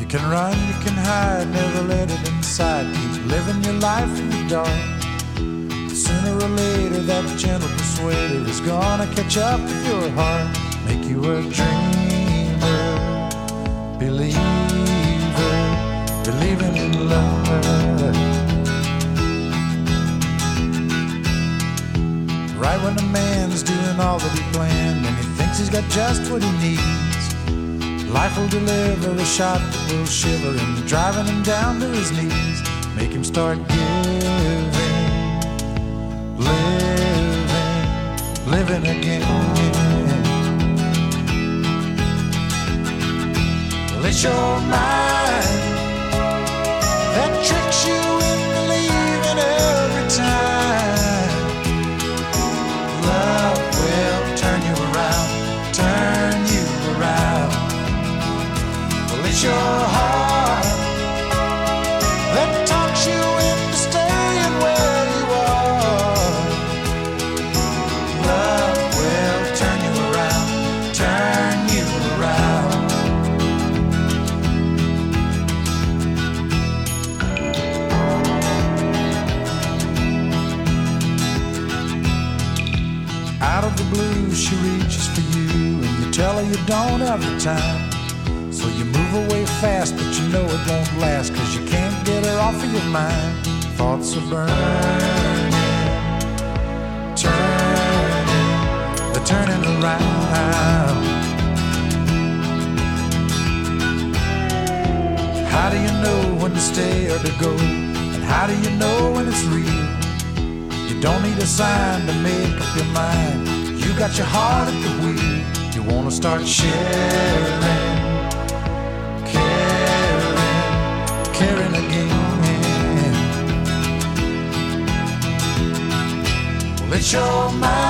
You can run, you can hide, never let it inside. Keep living your life in the dark. Sooner or later that gentle persuader is gonna catch up with your heart. Make you a dreamer, believer, believing in love. Right when a man's doing all that he planned and he thinks he's got just what he needs, life will deliver a shot that will shiver him, driving him down to his knees. Make him start giving, living again. Well, it's your mind that tricks you into believing every time. Love will turn you around, turn you around. Well, it's your heart that talks you into staying where you are. Love will turn you around, turn you around. Out of the blue she reaches for you, and you tell her you don't have the time. So you move away fast, but you know it won't last, 'cause you can't get her off of your mind. Thoughts are burning, turning, they're turning around. How do you know when to stay or to go? And how do you know when it's real? You don't need a sign to make up your mind. You got your heart at the wheel. You wanna start sharing, caring again. Well, it's your mind